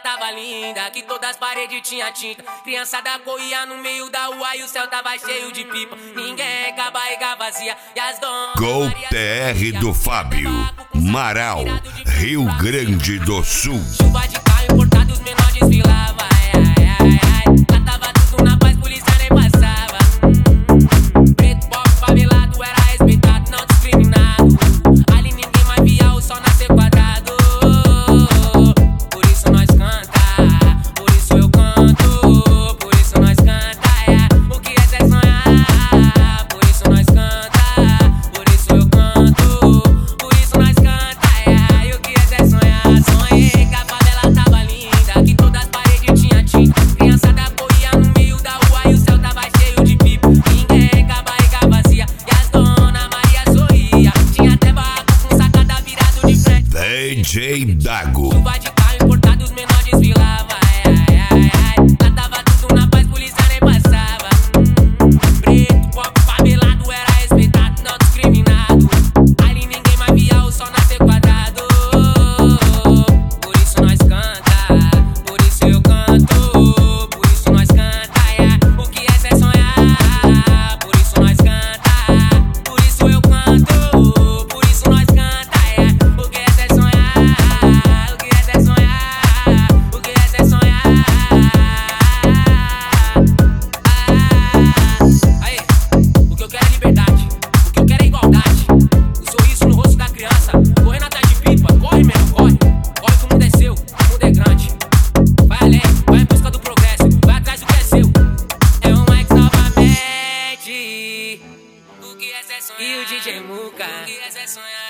tava linda, que todas as paredes tinha tinta. Criançada corria no meio da rua e o céu tava cheio de pipa. Ninguém com a barriga vazia e as donas. Gol TR do Fábio, Marau, Rio Grande do Sul. Chuva de carro importado, os menores desfilavam. Lá tava tudo na paz, polícia nem passava. Preto, pobre, favelado, era respeitado, não discriminado. Ali ninguém mais via o sol nascer quadrado. Por isso nós canta, por isso eu canto. Por isso nós canta, o que é sonhar. Por isso nós canta, por isso eu canto. Por isso nós canta, e o que é sonhar. Sonhei que a favela tava linda, que todas as paredes tinha tinta. Criançada corria no meio da rua e o céu tava cheio de pipa. Ninguém com a barriga vazia e as dona Maria sorria. Tinha até barraco com sacada virado de frente. DJ Dago. Chuva de carro importado, os menores desfilavam. Lá tava tudo na paz, polícia nem passava. Preto, pobre, favelado, era respeitado, não discriminado. Ali ninguém mais via o sol nascer quadrado. Por isso nós canta, por isso eu canto. Por isso nós canta, o que é sonhar. Por isso nós canta, por isso eu canto. Por isso nós canta, o que é sonhar. O que é sonhar, o que é sonhar. Aí, o que eu quero é liberdade, o que eu quero é igualdade. O sorriso no rosto da criança, correndo atrás de pipa. Corre mesmo, corre, corre que o mundo é seu, o mundo é grande. Vai além, vai em busca do progresso, vai atrás do que é seu. É um Mike novamente. O que é sonhar? E o DJ Muca, o que é sonhar?